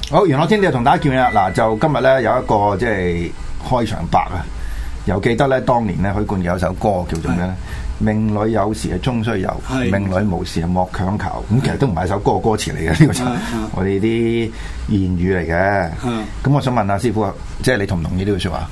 好，元朗天地同大家見面啦。嗱，就今日咧有一個即係開場白啊，又記得咧當年咧許冠傑有首歌叫做咩咧？命裏有時係終須有，命裏無時係莫強求。咁其實都唔係首歌嘅歌詞嚟嘅，呢個就我哋啲諺語嚟嘅。咁我想問下師傅啊，即係你同唔同意呢句說話？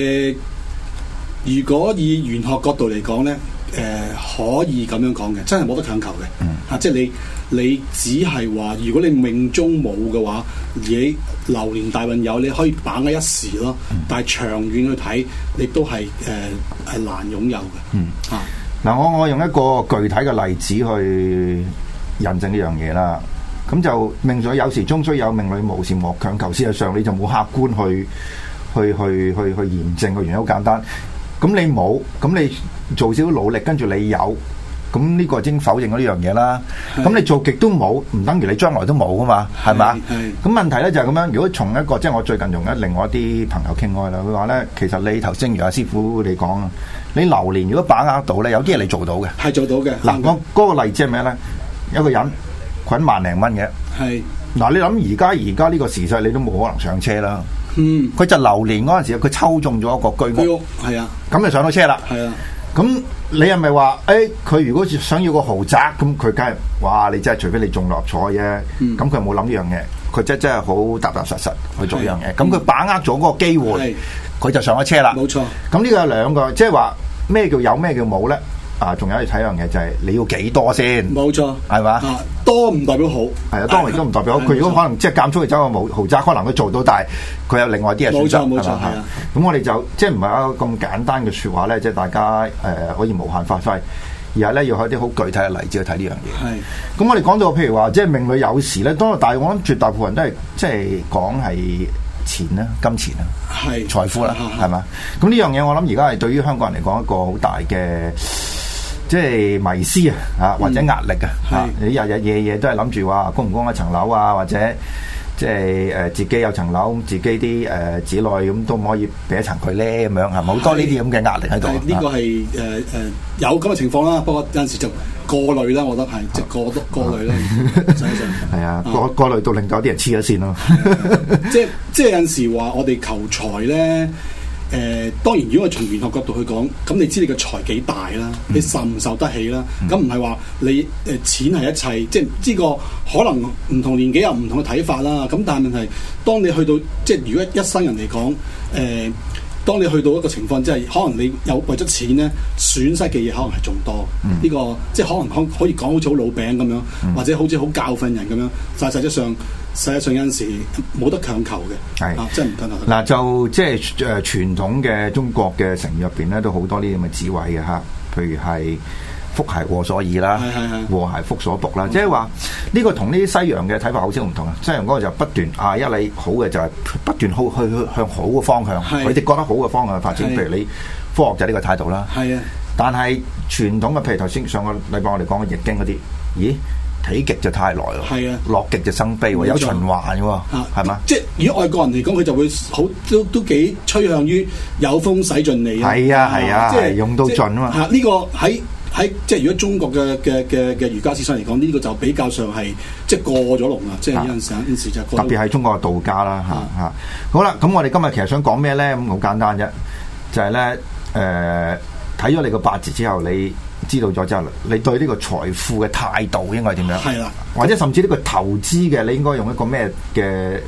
如果以玄學角度嚟講咧，可以咁樣講嘅，真係冇得強求嘅。即係你只係話，如果你命中冇嘅話，而你流年大運有，你可以把握一時咯。但係長遠去睇，你都係難擁有嘅。 嗱，我用一個具體嘅例子去印證呢樣嘢啦。咁就命裏有時終須有，命裏無時莫強求。事實上你就冇客觀去驗證個原因，好簡單。咁你冇，咁你做少少努力，跟住你有，咁呢個已經否認咗呢樣嘢啦。咁你做極都冇，唔等於你將來都冇噶嘛，係咪？咁問題咧就係咁樣。如果從一個即係我最近同另外一啲朋友傾開啦，佢話咧，其實你頭先如阿師傅你講啊，你流年如果把握到咧，有啲嘢你做到嘅，係做到嘅。嗱，我嗰個例子係咩咧？有個人佢1萬零蚊嘅，嗱，你諗而家呢個時勢，你都冇可能上車啦。佢就流年嗰陣時，佢抽中咗一個居屋，咁就上到車啦。咁你係咪話佢如果想要個豪宅，咁佢梗係哇！你真係除非你中六合彩啫，咁佢冇諗呢樣嘢，佢真係好踏踏實實去做呢樣嘢。咁佢把握咗嗰個機會，佢就上咗車啦。冇錯。咁呢個有兩個，即係話咩叫有，咩叫冇咧？仲有要睇樣嘢就係你要幾多先？冇錯，係嘛？多唔代表好，係啊，多亦都唔代表好。佢如果可能即係間中去走個豪宅，可能佢做到，但係佢有另外啲嘢選擇，冇錯，係啊。咁我哋就即係唔係一個咁簡單嘅説話咧，即係大家可以無限發揮，而係咧要開啲好具體嘅例子去睇呢樣嘢。係。咁我哋講到譬如話，即係命裏有時咧，但係我諗絕大部分都係即係講係錢啦、金錢啦、係財富啦，係嘛？咁呢樣嘢我諗而家係對於香港人嚟講一個好大嘅。即係迷思或者壓力你日日夜夜都係諗住話供唔供一層樓啊，或者即係自己有層樓，自己啲子女咁都唔可以俾一層佢咧，咁樣係咪好多呢啲咁嘅壓力喺度？ 呢個係有咁嘅情況啦，不過有陣時就過濾啦，我覺得係即係過濾啦，實際上係啊， 過濾到令到啲人黐咗線咯。 即係有陣時話我哋求財咧。當然，如果我從玄學角度去講，咁你知你個財幾大啦，你受唔受得起啦？咁唔係話你錢係一切，即係呢個可能唔同年紀有唔同嘅睇法啦。咁但係問題，當你去到即係如果一生人嚟講，當你去到一個情況，即係可能你有為咗錢咧損失嘅嘢，可能係仲多。呢個即係可能可以講好似好老餅咁樣，或者好似好教訓人咁樣，但係實際上有陣時冇得強求嘅，係真係唔得啊！ 嗱，就即係傳統嘅中國嘅成語入邊咧，都好多呢啲咁嘅智慧嘅嚇，譬如係福兮禍所倚啦，禍兮福所伏啦，即係話呢個同呢啲西洋嘅睇法好少唔同啊！西洋嗰個就不斷一你好嘅就係不斷去向好嘅方向，佢哋覺得好嘅方向去發展。譬如你科學就係呢個態度啦，係啊。但係傳統嘅，譬如頭先上個禮拜我哋講嘅易經嗰啲，咦？睇極就太耐咯，係啊，落極就生悲喎，有循環嘅喎，係嘛？即係如果外國人嚟講，佢就會好都幾趨向於有風使盡利啊！係啊，即係用到盡啊嘛！呢個喺即係如果中國嘅儒家思想嚟講，呢個就比較上係即係過咗龍啦，即係有陣時就特別係中國嘅道家啦嚇。好啦，咁我哋今日其實想講咩咧？咁好簡單啫，就係咧睇咗你個八字之後，你知道咗之後，你對呢個財富嘅態度應該係點樣？係啦，或者甚至呢個投資嘅，你應該用一個咩嘅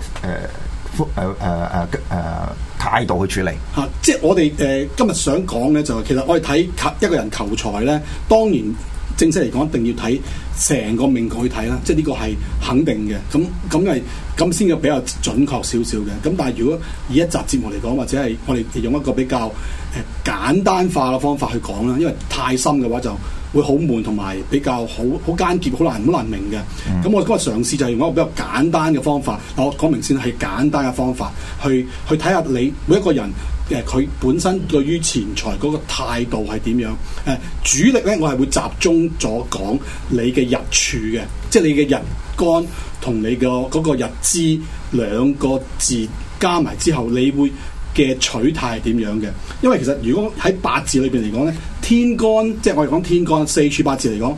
態度去處理？即係我哋今日想講咧，就係其實我哋睇一個人求財咧，當然正式嚟講一定要睇成個命局去睇啦，即係呢個係肯定嘅。咁係咁先至比較準確少少嘅。咁但係如果以一集節目嚟講，或者係我哋用一個比較簡單化嘅方法去講啦，因為太深嘅話就會好悶，同埋比較好艱澀，好難明嘅。咁我今日嘗試就係用一個比較簡單嘅方法，我講明先係簡單嘅方法去睇下你每一個人佢本身對於錢財嗰個態度係點樣。主力咧我係會集中咗講你嘅日柱嘅，即係你嘅日干同你嘅嗰個日支兩個字加埋之後，你會嘅取態係點樣嘅？因為其實如果喺八字裏邊嚟講咧，天干即係我哋講天干四柱八字嚟講，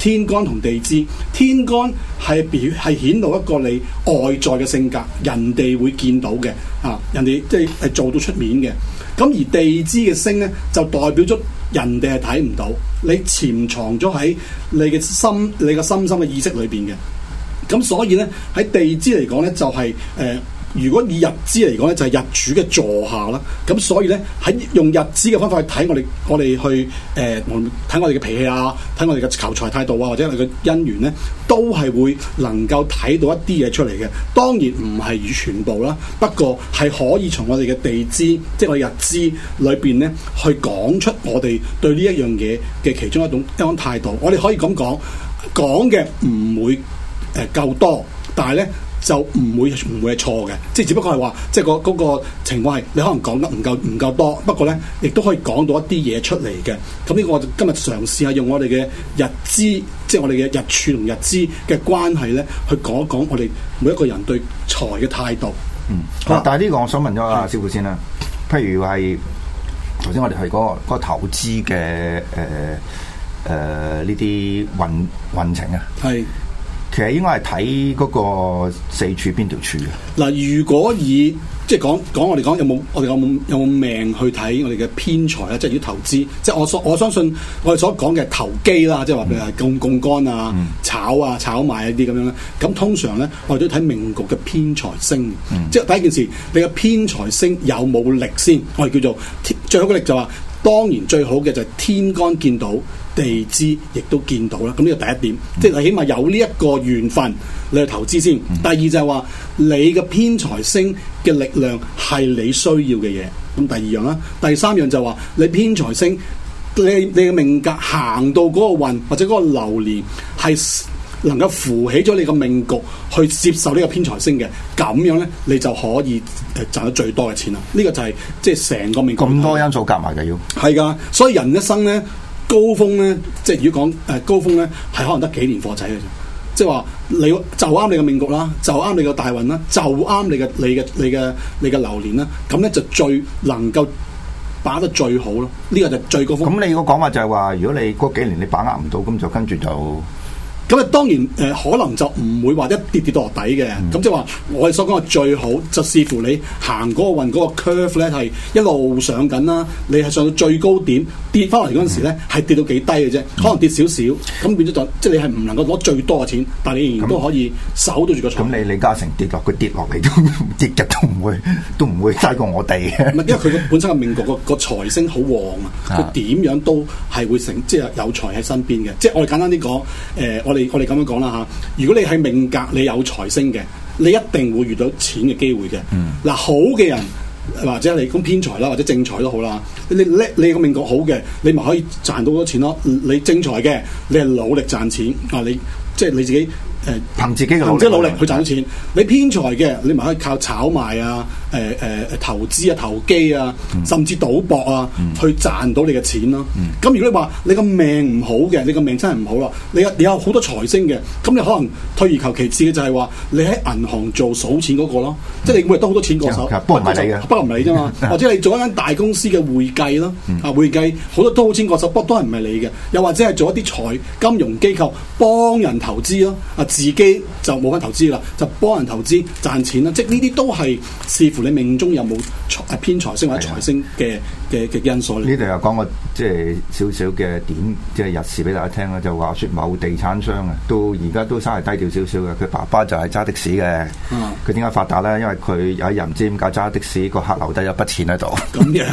天干同地支。天干係顯露一個你外在嘅性格，人哋會見到嘅啊，人哋即係做到出面嘅。咁而地支嘅星咧，就代表咗人哋係睇唔到，你潛藏咗喺你嘅深深嘅意識裏邊嘅。咁所以咧喺地支嚟講咧，就係如果以日支嚟講咧，就係日主嘅座下啦。咁所以咧喺用日支嘅方法去睇我哋去睇我哋嘅脾氣啊，睇我哋嘅求財態度啊，或者我哋嘅姻緣咧，都係會能夠睇到一啲嘢出嚟嘅。當然唔係全部啦，不過係可以從我哋嘅地支，即係我哋日支裏邊咧，去講出我哋對呢一樣嘢嘅其中一種態度。我哋可以咁講嘅唔會夠多，但係咧，就唔會係錯嘅，即係只不過係話，即係嗰個情況係你可能講得唔夠多，不過咧亦都可以講到一啲嘢出嚟嘅。咁呢個我就今日嘗試下用我哋嘅日支，即係我哋嘅日柱同日支嘅關係咧，去講一講我哋每一個人對財嘅態度。 好，但係呢個我想問咗阿師傅先啦。譬如係頭先我哋係嗰個投資嘅呢啲運程啊，係。其實應該係睇嗰個四柱邊條柱嘅。嗱，如果以即係講我哋講有冇命去睇我哋嘅偏財咧，即係要投資，即係我相信我哋所講嘅投機啦，即係話譬如係槓桿啊、炒賣一啲咁樣咧。咁通常咧，我哋都睇命局嘅偏財星，即係第一件事，你嘅偏財星有冇力先？我哋叫做最好嘅力就話，當然最好嘅就係天干見到。地支亦都見到啦，咁呢個第一點，即係起碼有呢一個緣分，你去投資先。第二就係話你嘅偏財星嘅力量係你需要嘅嘢。咁第二樣啦，第三樣就係話你偏財星，你嘅命格行到嗰個運或者嗰個流年係能夠扶起咗你個命局去接受呢個偏財星嘅，咁樣咧你就可以賺到最多嘅錢啦。呢個就係即係成個命局咁多因素夾埋嘅要係㗎，所以人一生咧。高峰咧，即係如果講高峰咧，係可能得幾年貨仔嘅啫。即係話你就啱你嘅命局啦，就啱你嘅大運啦，就啱你嘅流年啦。咁咧就最能夠把得最好咯。呢個就最高峰。咁你個講法就係話，如果你嗰幾年你把握唔到，咁就跟住就。咁啊，當然可能就唔會話一跌到落底嘅。咁即係話，我哋所講嘅最好，就視乎你行嗰個運嗰個 curve 咧，係一路上緊啦。你係上到最高點，跌翻落嚟嗰陣時咧，係跌到幾低嘅啫，可能跌少少。咁變咗就即係你係唔能夠攞最多嘅錢，但係你仍然都可以守到住個財。咁你李嘉誠跌落，佢跌落嚟都跌日都唔會低過我哋嘅。唔係，因為佢本身嘅命局個財星好旺啊，佢點樣都係會即係有財喺身邊嘅。即係我哋簡單啲講，我哋咁樣講啦嚇，如果你係命格你有財星嘅，你一定會遇到錢嘅機會嘅。嗱，好嘅人或者你咁偏財啦，或者正財都好啦，你叻你個命局好嘅，你咪可以賺到好多錢咯。你正財嘅，你係努力賺錢啊，你即係你自己憑自己嘅努力去賺到錢。你偏財嘅，你咪可以靠炒賣啊、投資啊、投機啊，甚至賭博啊，去賺到你嘅錢咯。咁如果你話你個命唔好嘅，你個命真係唔好啦，你有好多財星嘅，咁你可能退而求其次嘅就係話你喺銀行做數錢嗰個咯，即係你每日都好多錢過手，不過唔係你嘅，不過唔係你啫嘛。或者你做一間大公司嘅會計咯，會計好多都好錢過手，不過都係唔係你嘅。又或者係做一啲金融機構幫人投資咯，自己就冇份投資啦，就幫人投資賺錢啦。即係呢啲都係視乎你命中有冇偏財星或者財星嘅因素咧。呢度又講個即係少少嘅點，即係日事俾大家聽啦。就話説某地產商啊，到而家都稍為低調少少嘅。佢爸爸就係揸的士嘅，佢點解發達咧？因為佢有一日唔知點解揸的士，個客留低一筆錢喺度。咁樣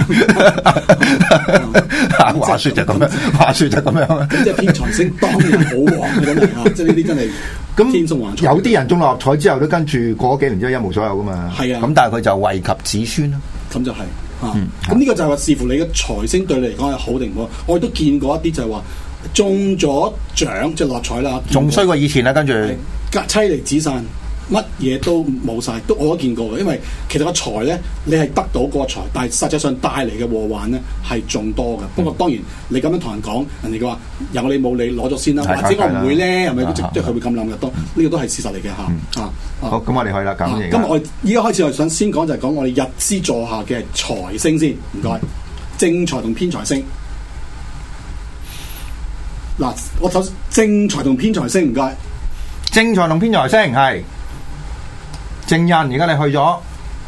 話説就咁樣，話説就咁樣。即係偏財星當然好旺嘅，真係啊！即係呢啲真係。咁有啲人中六合彩之後都跟住過幾年之後一無所有噶嘛，係啊。咁但係佢就惠及子孫啦。咁就係咁呢個就係話視乎你嘅財星對你嚟講係好定唔好。我亦都見過一啲就係話中咗獎即係六合彩啦，仲衰過以前啦。跟住妻離子散，乜嘢都冇晒，我都見過嘅。因為其實個財咧，你係得到個財，但係實際上帶嚟嘅禍患咧係仲多嘅。不過當然你咁樣同人講，人哋嘅話有你冇你攞咗先啦，或者我唔會咧，係咪？即係佢會咁諗嘅，呢個都係事實嚟嘅嚇。好，咁我哋去啦，咁今日我依家開始，我想先講就係講我哋日支座下嘅財星先，唔該，正財同偏財星。 嗱，我首正財同偏財星唔該， 正財同偏財星係正印，而家你去咗。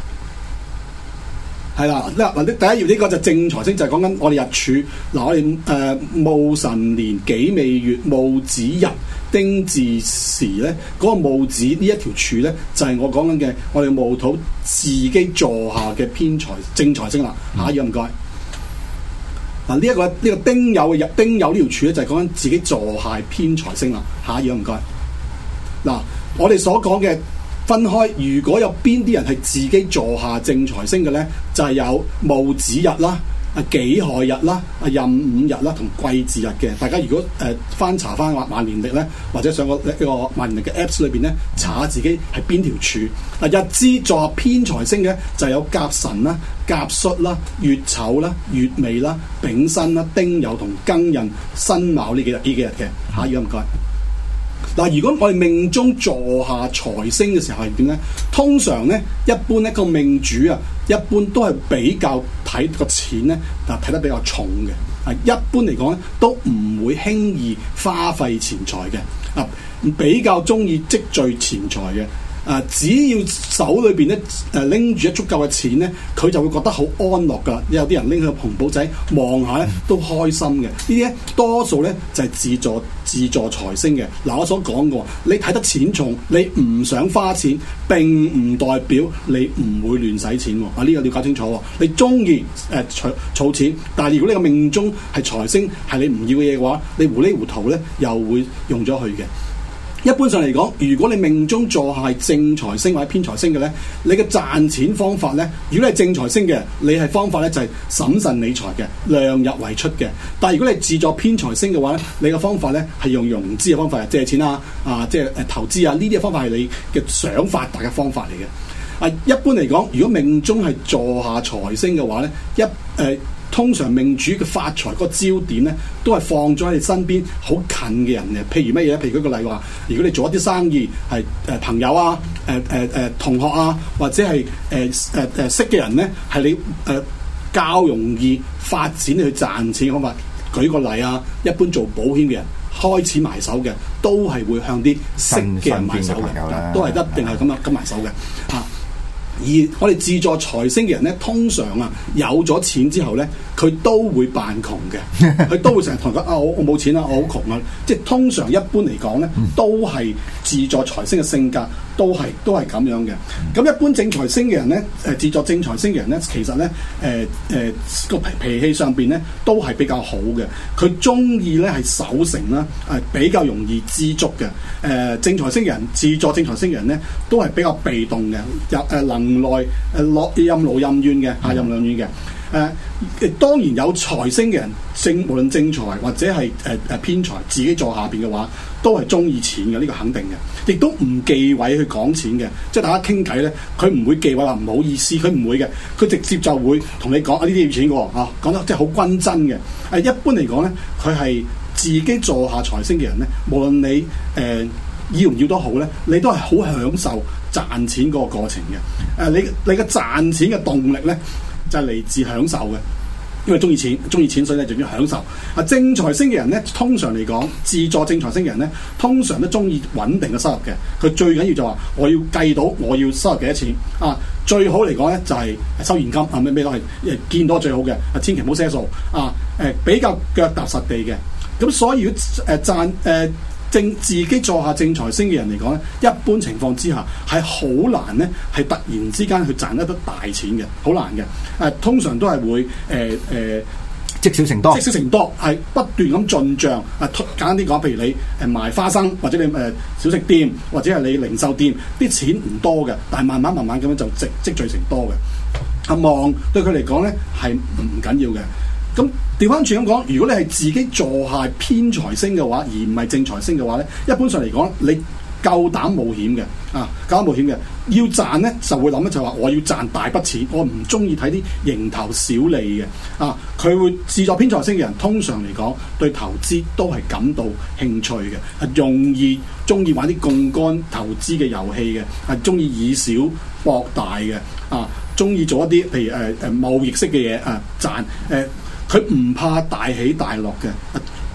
係啦，嗱，第一頁呢個就正財星，就係講緊我哋日柱。嗱，我哋戊辰年己未月戊子日丁巳時咧，嗰、那個戊子呢一條柱咧，就係、是、我講緊嘅我哋戊土自己坐下嘅偏財正財星啦。下一頁唔該。嗱，呢個丁酉嘅丁酉呢條柱咧，就係講緊自己坐下偏財星啦。下一頁唔該。嗱，我哋所講嘅。分開，如果有邊啲人係自己坐下正財星嘅咧，就係、是、有戊子日啦、己亥日啦、壬午日啦同癸巳日嘅。大家如果翻查翻萬年曆咧，或者上個呢個萬年曆嘅 Apps 裏邊咧，查下自己係邊條柱。日支坐下偏財星嘅就有甲辰啦、甲戌啦、乙丑啦、乙未啦、丙申啦、丁酉同庚寅、辛卯呢幾日嘅。下一頁唔該。嗱，如果我哋命中坐下財星嘅時候係點咧？通常咧，一般咧個命主啊，一般都係比較睇個錢咧，睇得比較重嘅。啊，一般嚟講咧，都唔會輕易花費錢財嘅。啊，比較中意積聚錢財嘅。啊，只要手裏邊咧拎住一足夠嘅錢咧，佢就會覺得好安樂噶。有啲人拎佢個紅簿仔望下咧，都開心嘅。呢啲咧多數咧就係自助財星嘅。嗱，我所講過，你睇得錢重，你唔想花錢，並唔代表你唔會亂使錢。啊，呢個你要搞清楚。你中意儲錢，但係如果你個命中係財星係你唔要嘅嘢嘅話，你糊里糊塗咧又會用咗去嘅。一般上嚟講，如果你命中坐下係正財星或者偏財星嘅咧，你嘅賺錢方法咧，如果你係正財星嘅，你係方法咧就係審慎理財嘅，量入為出嘅。但係如果你自助偏財星嘅話咧，你嘅方法咧係用融資嘅方法，借錢啊，即係投資啊，呢啲嘅方法係你嘅想發達嘅方法嚟嘅。一般嚟講，如果命中係坐下財星嘅話咧，通常命主嘅發財嗰個焦點咧，都係放咗喺你身邊好近嘅人嘅。譬如乜嘢咧？譬如舉個例話，如果你做一啲生意，係朋友啊、同學啊，或者係識嘅人咧，係你較容易發展你去賺錢嘅方法。舉個例啊，一般做保險嘅人開始埋手嘅，都係會向啲識嘅人埋手嘅，都係一定係咁埋手嘅嚇。而我哋自助財星嘅人咧，通常啊有咗錢之後咧，佢都會扮窮嘅，佢都會成日同人講我冇錢啦，我好窮啊！即係通常一般嚟講咧，都係自助財星嘅性格，都係咁樣嘅。咁一般正財星嘅人咧，自助正財星嘅人咧，其實咧個脾氣上邊咧都係比較好嘅。佢中意咧係守成啦，比較容易知足嘅。正財星嘅人，自助正財星嘅人咧，都係比較被動嘅，能耐任勞任怨嘅，任勞任怨嘅。當然有財星嘅人，無論正財或者係偏財，自己坐下邊嘅話，都係中意錢嘅，呢個肯定嘅。亦都唔忌諱去講錢嘅，即係大家傾偈咧，佢唔會忌諱話唔好意思，佢唔會嘅，佢直接就會同你講呢啲要錢嘅喎，講得即係好均真嘅。一般嚟講咧，佢係自己坐下財星嘅人咧，無論你要唔要都好咧，你都係好享受賺錢嗰個過程嘅。你嘅賺錢嘅動力咧，就係嚟自享受嘅，因為中意錢，所以咧就要享受。正財星嘅人咧，通常嚟講，自助正財星嘅人咧，通常都中意穩定嘅收入嘅。佢最緊要就話，我要計到我要收入幾多錢啊！最好嚟講咧，就係收現金啊！咩都係見到最好嘅，千祈唔好賒數啊！比較腳踏實地嘅。咁所以如果自己坐下正財星嘅人嚟講咧，一般情況之下係好難咧，係突然之間去賺得大錢嘅，好難嘅。通常都係會積少成多， 係不斷咁進帳。簡單啲講，譬如你賣花生，或者你小食店，或者係你零售店，啲錢唔多嘅，但係慢慢咁樣就積聚成多嘅。望對佢嚟講咧係唔緊要嘅。咁調翻轉咁講，如果你係自己坐下偏財星嘅話，而唔係正財星嘅話咧，一般上嚟講，你夠膽冒險嘅，夠膽冒險嘅，要賺咧就會諗咧就係話我要賺大筆錢，我唔中意睇啲蠅頭小利嘅，佢會自助偏財星嘅人，通常嚟講對投資都係感到興趣嘅，中意玩啲槓桿投資嘅遊戲嘅，係中意以小博大嘅，中意做一啲譬如貿易式嘅嘢賺佢唔怕大起大落嘅，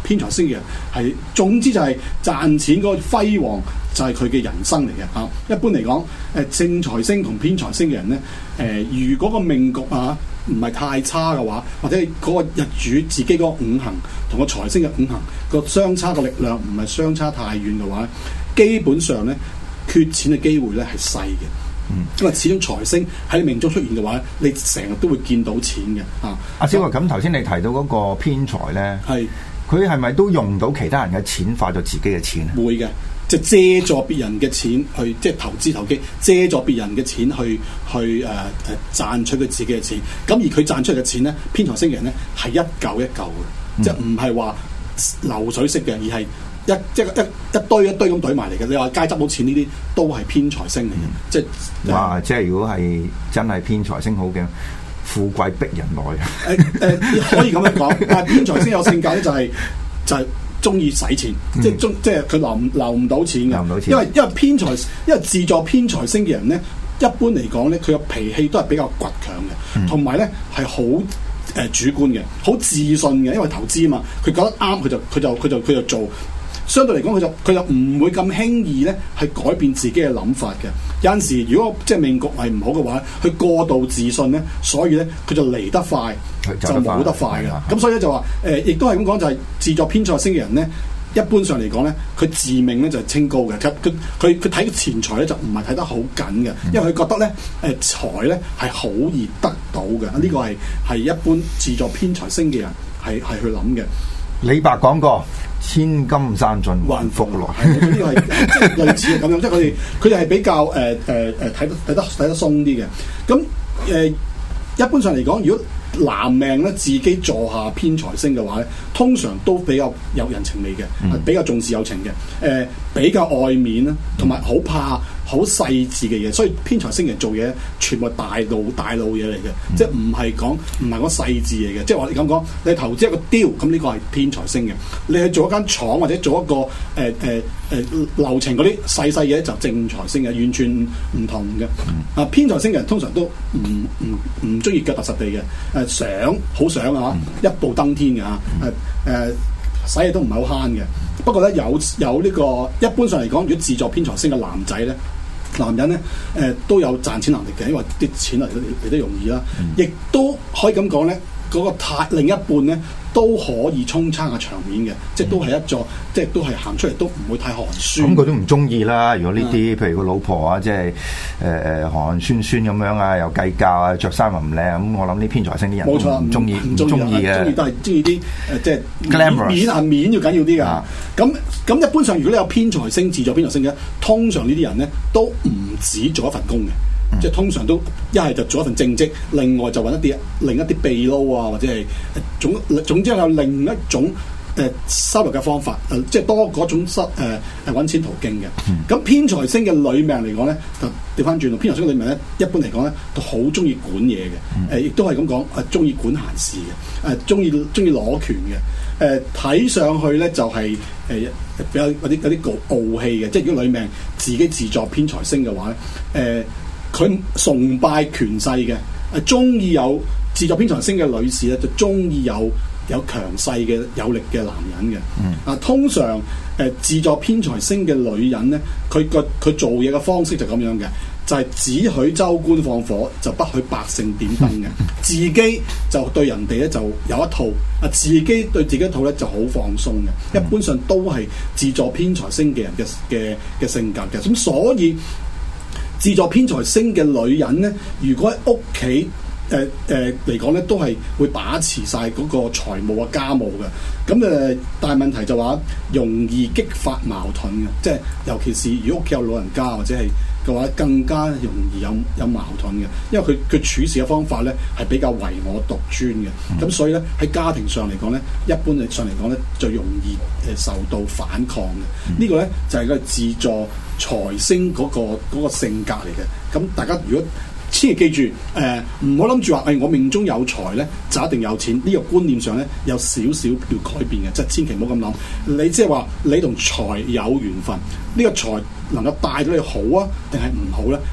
偏財星嘅人係總之就係賺錢嗰個輝煌就係佢嘅人生嚟嘅嚇。一般嚟講，正財星同偏財星嘅人咧，如果個命局啊唔係太差嘅話，或者嗰個日主自己嗰個五行同個財星嘅五行個相差個力量唔係相差太遠嘅話，基本上咧缺錢嘅機會咧係細嘅。因為始終財星喺你命中出現嘅話，你成日都會見到錢嘅嚇。 阿蕭啊，咁頭先你提到嗰個偏財咧， 係佢係咪都用到其他人嘅錢化咗自己嘅錢啊？ 會嘅，即係借助別人嘅錢去，即係投資投機，借助別人嘅錢去賺取佢自己嘅錢。咁而佢賺出嚟嘅錢咧，偏財星嘅人咧係一嚿一嚿嘅，即係唔係話流水式嘅，而係一堆一堆咁堆埋嚟嘅。你話街執到錢呢啲都係偏財星嚟嘅，即係哇！即係如果係真係偏財星好嘅，富貴逼人來。 可以咁樣講，但係偏財星有性格咧，就係中意使錢，即係佢留唔到錢嘅。因為偏財，因為自助偏財星嘅人咧，一般嚟講咧，佢嘅脾氣都係比較倔強嘅，同埋咧係好主觀嘅，好自信嘅。因為投資啊嘛，佢覺得啱，佢就做。相對嚟講，佢就唔會咁輕易咧，係改變自己嘅諗法嘅。有陣時，如果即係命局係唔好嘅話，佢過度自信咧，所以咧佢就嚟得快，就冇得快㗎。咁所以咧就話亦都係咁講，就係自助偏財星嘅人咧，一般上嚟講咧，佢自命咧就係清高嘅。佢睇錢財咧就唔係睇得好緊嘅，因為佢覺得咧財咧係好易得到嘅。呢個係一般自助偏財星嘅人係去諗嘅。 李白講過：千金散盡還復來。 呢個係即係類似嘅咁樣，即係佢哋係比較睇得鬆啲嘅。咁一般上嚟講，如果男命咧自己坐下偏財星嘅話咧，通常都比較有人情味嘅，比較重視友情嘅，比較愛面啦，同埋好怕好細緻嘅嘢，所以偏財星人做嘢全部大路嘢嚟嘅，即係唔係講細緻嘢嘅。即係話你咁講，你投資一個雕，咁呢個係偏財星嘅；你去做一間廠或者做一個流程嗰啲細嘢就正財星嘅，完全唔同嘅。偏財星嘅人通常都唔中意腳踏實地嘅，好想啊，一步登天嘅嚇，使嘢都唔係好慳嘅。不過咧有呢個一般上嚟講，如果自助偏財星嘅男人咧，都有賺錢能力嘅，因為啲錢嚟得容易啦。亦都可以咁講咧，嗰個另一半咧都可以沖撐下場面嘅，即係都係即係都係行出嚟都唔會太寒酸。咁佢都唔中意啦。如果呢啲譬如個老婆啊，即係寒寒酸酸咁樣啊，又計較啊，着衫又唔靚咁，我諗呢偏財星啲人冇錯唔中意嘅，中意都係中意啲即係 glamour 面要緊要啲㗎。咁一般上，如果你有偏財星自助偏財星嘅，通常呢啲人咧都唔止做一份工嘅。即係通常都一係就做一份正職，另外就揾另一啲秘撈啊，或者係總之有另一種收入嘅方法，即係多嗰種揾錢途徑嘅。咁偏財星嘅女命嚟講咧，就調翻轉，偏財星嘅女命咧，一般嚟講咧，都好中意管嘢嘅，亦都係咁講，中意管閒事嘅，中意攞權嘅，睇上去咧就係比較有啲傲氣嘅。即係如果女命自己自作偏財星嘅話咧，佢崇拜權勢嘅，中意有自助偏財星嘅女士咧，就中意有強勢嘅有力嘅男人嘅。通常自助偏財星嘅女人咧，佢做嘢嘅方式就咁樣嘅，就係只許州官放火，就不許百姓點燈嘅。自己就對人哋咧就有一套，自己對自己一套咧就好放鬆嘅。一般上都係自助偏財星嘅人嘅性格嘅。咁所以自助偏財星嘅女人咧，如果喺屋企嚟講咧，都係會把持晒嗰個財務啊、家務嘅。咁但係問題就話容易激發矛盾嘅，即係尤其是如果屋企有老人家或者係嘅話，更加容易有矛盾嘅。因為佢處事嘅方法咧係比較唯我獨尊嘅。咁所以咧喺家庭上嚟講咧，一般上嚟講咧就容易受到反抗嘅。呢個咧就係個自助財星嗰個性格嚟嘅。咁大家如果千祈記住，唔好諗住話，我命中有財咧就一定有錢。呢個觀念上咧有少少要改變嘅，即係千祈唔好咁諗。你即係話你同財有緣分，呢個財能夠帶到你好啊，定係唔好咧？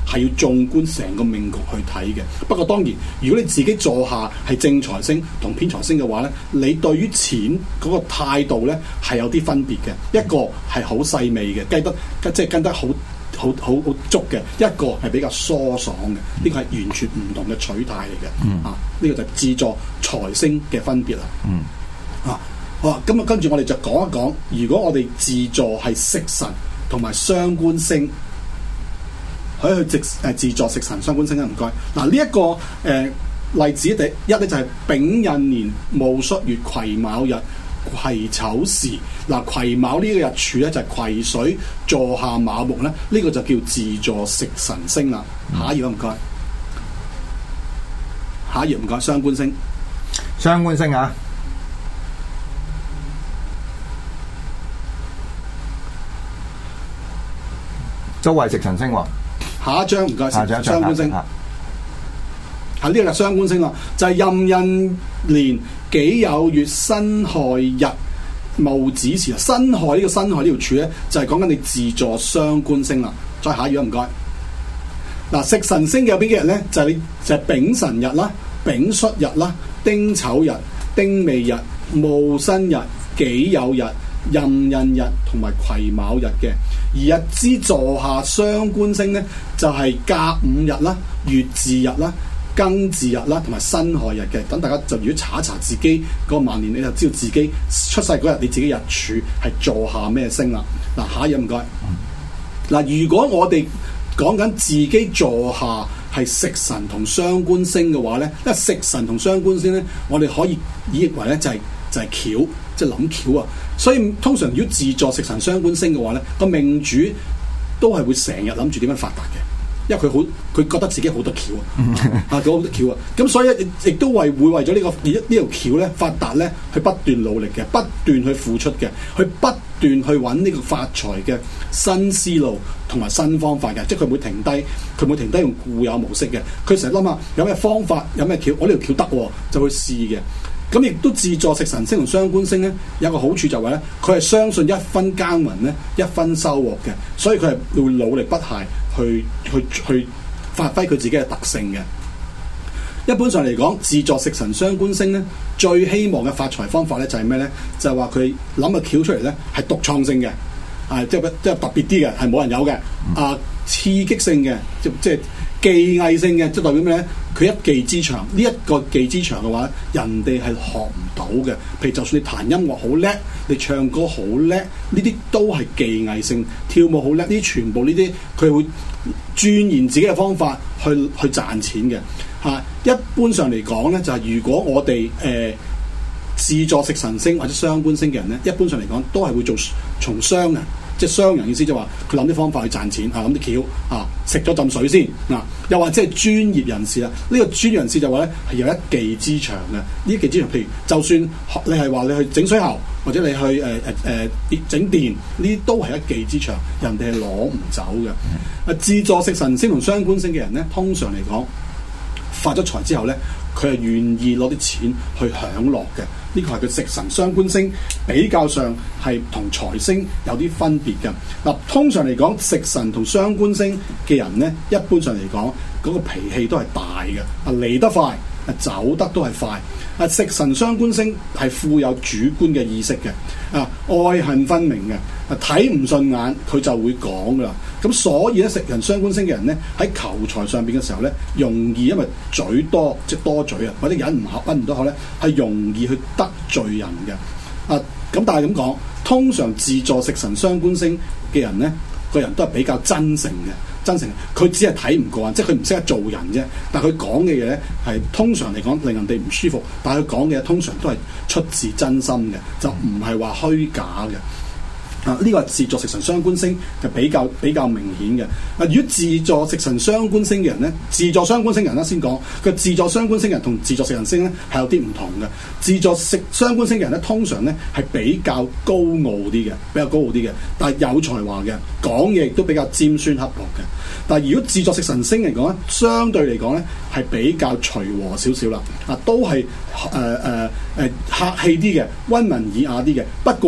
係要縱觀成個命局去睇嘅。不過當然，如果你自己座下係正財星同偏財星嘅話咧，你對於錢嗰個態度咧係有啲分別嘅。一個係好細微嘅，跟得好足嘅；一個係比較疏爽嘅。呢個係完全唔同嘅取態嚟嘅。呢個就係自坐財星嘅分別啦。好啦，咁啊，跟住我哋就講一講，如果我哋自坐係食神同埋傷官星，可以去自坐食神傷官星啊！唔該。嗱，呢一個例子第一咧就係丙寅年戊戌月癸卯日癸丑時。嗱，癸卯呢個日柱咧就係癸水坐下卯木咧，呢個就叫自坐食神星啦。下一頁唔該。下一頁唔該，傷官星。 傷官星啊！都係食神星喎。 下一張唔該，傷官星。呢個就傷官星啦，就係壬寅年己酉月辛亥日戊子時。辛亥呢個辛亥呢條柱咧，就係講緊你自坐傷官星啦。再下一頁唔該。嗱，食神星有邊幾日咧？就係丙辰日啦、丙戌日啦、丁丑日、丁未日、戊申日、己酉日、壬寅日同埋癸卯日嘅。而日支坐下傷官星咧，就係甲午日啦、月字日啦、庚子日啦，同埋辛亥日嘅。等大家就如果查一查自己嗰個萬年，你就知道自己出世嗰日你自己日柱係坐下咩星啦。嗱，下一頁唔該。嗱，如果我哋講緊自己坐下係食神同傷官星嘅話咧，因為食神同傷官星咧，我哋可以以為咧就係橋，即係諗橋啊。所以通常如果自坐食神傷官星嘅話咧，個命主都係會成日諗住點樣發達嘅，因為佢覺得自己好多橋啊，佢好多橋啊，咁所以亦都會為咗呢條橋咧發達咧，去不斷努力嘅，不斷去付出嘅，去不斷去揾呢個發財嘅新思路同埋新方法嘅，即係佢唔會停低，佢唔會停低用固有模式嘅，佢成日諗下有咩方法，有咩橋，我呢條橋得就去試嘅。咁亦都自坐食神星同傷官星咧，有個好處就係咧，佢係相信一分耕耘咧，一分收穫嘅，所以佢係會努力不懈去發揮佢自己嘅特性嘅。一般上嚟講，自坐食神傷官星咧，最希望嘅發財方法咧就係咩咧？就係話佢諗個橋出嚟咧係獨創性嘅，即係特別啲嘅，係冇人有嘅，刺激性嘅，即係技藝性嘅，即係代表咩咧？佢一技之長，呢一個技之長嘅話，人哋係學唔到嘅。譬如就算你彈音樂好叻，你唱歌好叻，呢啲都係技藝性。跳舞好叻，呢啲全部呢啲佢會鑽研自己嘅方法去賺錢嘅。一般上嚟講咧，就係如果我哋自坐食神星或者傷官星嘅人咧，一般上嚟講都係會從商人。即係商人意思就話佢諗啲方法去賺錢，諗啲橋食咗浸水先又或者係專業人士啦。呢個專業人士就話咧係有一技之長嘅。呢一技之長，譬如就算你係話你去整水喉，或者你去整電，呢啲都係一技之長，人哋係攞唔走嘅。自坐食神星同傷官星嘅人咧，通常嚟講發咗財之後咧，佢係願意攞啲錢去享樂嘅。呢個係佢食神傷官星比較上係同財星有啲分別嘅。嗱，通常嚟講，食神同傷官星嘅人咧，一般上嚟講嗰個脾氣都係大嘅，嚟得快，走得都係快。食神傷官星係富有主觀嘅意識嘅，愛恨分明嘅，睇唔順眼佢就會講噶啦。咁所以咧，食神傷官星嘅人咧，喺求財上邊嘅時候咧，容易因為嘴多，即係多嘴啊，或者忍唔多口咧，係容易去得罪人嘅。咁但係咁講，通常自坐食神傷官星嘅人咧，個人都係比較真誠嘅。佢只係睇唔過眼，即係佢唔識得做人啫。但係佢講嘅嘢咧，係通常嚟講令人哋唔舒服。但係佢講嘅嘢通常都係出自真心嘅，就唔係話虛假嘅。呢個係自坐食神傷官星就比較明顯嘅。如果自坐食神傷官星嘅人咧，自坐傷官星人啦先講，佢自坐傷官星人同自坐食神星咧係有啲唔同嘅。自坐食傷官星嘅人咧，通常咧係比較高傲啲嘅，但係有才華嘅，講嘢亦都比較尖酸刻薄嘅。但係如果自坐食神星嚟講咧，相對嚟講咧係比較隨和少少啦。都係客氣啲嘅，溫文爾雅啲嘅。不過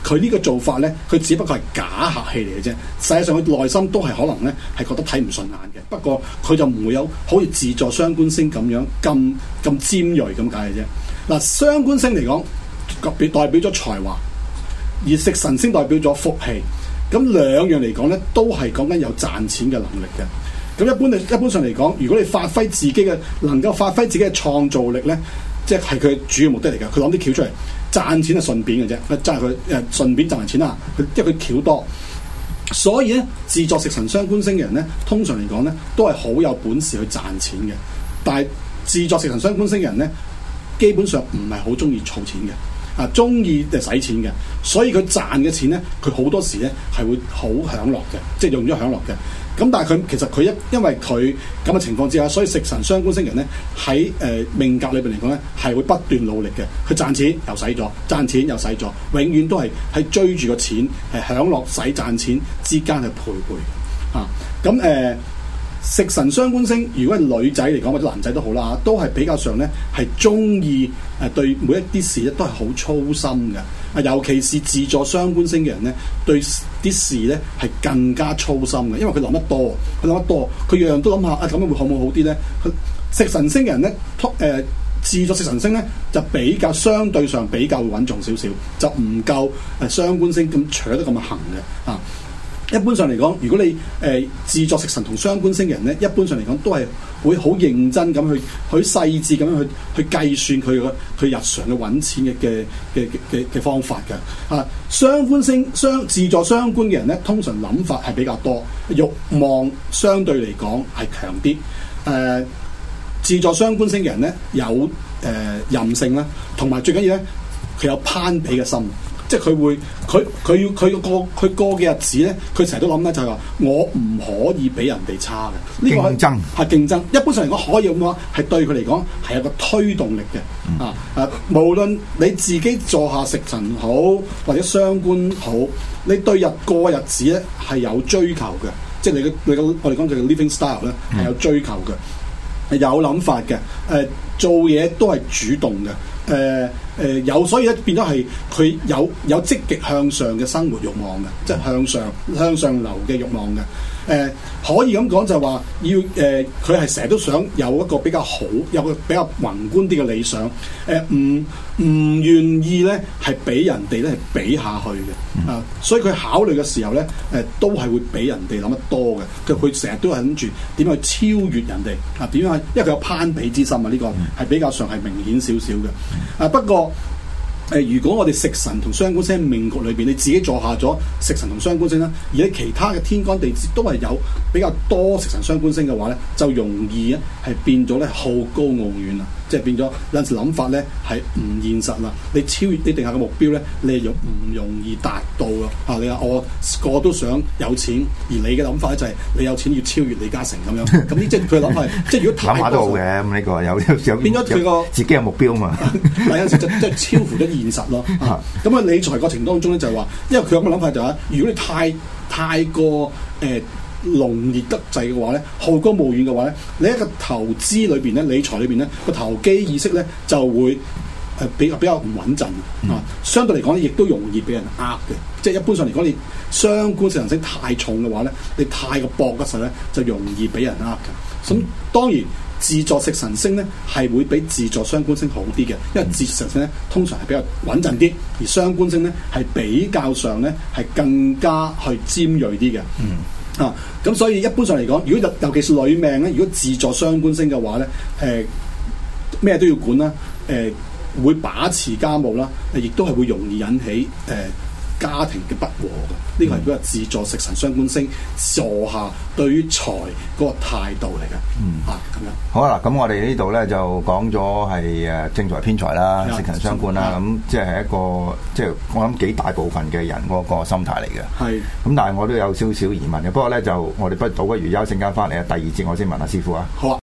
佢呢個做法咧，佢只不過係假客氣嚟嘅啫。實際上佢內心都係可能咧係覺得睇唔順眼嘅。不過佢就唔會有好似自助雙官星咁樣咁尖鋭咁解嘅啫。嗱，雙官星嚟講，代表咗才華，而食神星代表咗福氣。咁兩樣嚟講咧，都係講緊有賺錢嘅能力嘅。咁一般上嚟講，如果你能夠發揮自己嘅創造力咧，即係佢主要目的嚟嘅。佢諗啲橋出嚟賺錢係順便嘅啫，即係佢順便賺埋錢啦。因為佢橋多，所以咧自助食神雙官星嘅人咧，通常嚟講咧都係好有本事去賺錢嘅。但係自助食神雙官星嘅人咧，基本上唔係好中意儲錢嘅。中意就使錢嘅，所以佢賺嘅錢咧，佢好多時咧係會好享樂嘅，即係用咗享樂嘅。咁但係其實因為佢咁嘅情況之下，所以食神雙官星人咧喺命格裏邊嚟講咧係會不斷努力嘅。佢賺錢又使咗，賺錢又使咗，永遠都係追住個錢，係享樂使賺錢之間去徘徊。食神雙官星，如果係女仔嚟講或者男仔都好啦，都係比較上咧係中意對每一啲事咧都係好操心嘅。尤其是自助雙官星嘅人咧，對啲事咧係更加操心嘅，因為佢諗得多，佢樣樣都諗下咁樣會好唔好啲咧？食神星嘅人咧，自助食神星咧就相對上比較穩重少少，就唔夠雙官星咁扯得咁行嘅啊。一般上嚟講，如果你自助食神同雙官星嘅人咧，一般上嚟講都係會好認真咁去細緻咁樣去計算佢日常嘅揾錢嘅方法嘅。雙官星自助雙官嘅人咧，通常諗法係比較多，慾望相對嚟講係強啲。自助雙官星嘅人咧有任性啦，同埋最緊要咧佢有攀比嘅心。即係佢過嘅日子咧，佢成日都諗咧就係話我唔可以比人哋差嘅。呢個係競爭。一般上嚟講可以咁講，係對佢嚟講係有個推動力嘅。無論你自己坐下食神好或者雙官好，你對過日子咧係有追求嘅。即係你我哋講嘅 living style 咧係有追求嘅，有諗法嘅。做嘢都係主動嘅。所以咧變咗係佢有積極向上嘅生活慾望嘅，即係向上流嘅慾望嘅。可以咁講就係話要佢係成日都想有一個比較好，有個比較宏觀啲嘅理想。唔願意咧係俾人哋咧係比下去嘅。所以佢考慮嘅時候咧都係會比人哋諗得多嘅。佢成日都係諗住點樣去超越人哋點樣，因為佢有攀比之心啊！呢個係比較上係明顯少少嘅。不過如果我哋食神同雙官星命局裏邊，你自己坐下咗食神同雙官星啦，而喺其他嘅天干地支都係有比較多食神雙官星嘅話咧，就容易咧係變咗咧好高騖遠啦，即係變咗有陣時諗法咧係唔現實啦。你定下個目標咧，你又唔容易達到咯。你話我個都想有錢，而你嘅諗法咧就係你有錢要超越李嘉誠咁樣。咁呢即係佢嘅諗法，即係如果諗下都好嘅。咁呢個有變咗佢個自己嘅目標嘛。有陣時即係超乎咗現實咯。咁理財過程當中咧就係話，因為佢有個諗法就係如果你太過濃烈得滯嘅話咧，好高騖遠嘅話咧，你一個投資裏邊咧，理財裏邊咧個投機意識咧就會比較唔穩陣相對嚟講咧，亦都容易俾人呃嘅。即係一般上嚟講，你雙官食神星太重嘅話咧，你太過搏得實咧，就容易俾人呃嘅。咁當然。自助食神星咧係會比自助雙官星好啲嘅，因為自助食神星咧通常係比較穩陣啲，而雙官星咧係比較上咧係更加去尖鋭啲嘅。咁所以一般上嚟講，如果尤其是女命咧，如果自助雙官星嘅話咧，咩都要管啦，會把持家務啦，亦都係會容易引起家庭嘅不和嘅。呢個係嗰個自助食神雙官星坐下對於財嗰個態度嚟嘅。咁樣好啦，咁我哋呢度咧就講咗係正財偏財啦，食神雙官啦，咁即係一個即係我諗幾大部分嘅人嗰個心態嚟嘅。係。咁但係我都有少少疑問嘅，不過咧就我哋不如休息間翻嚟啊，第二節我先問下師傅啊。好啊。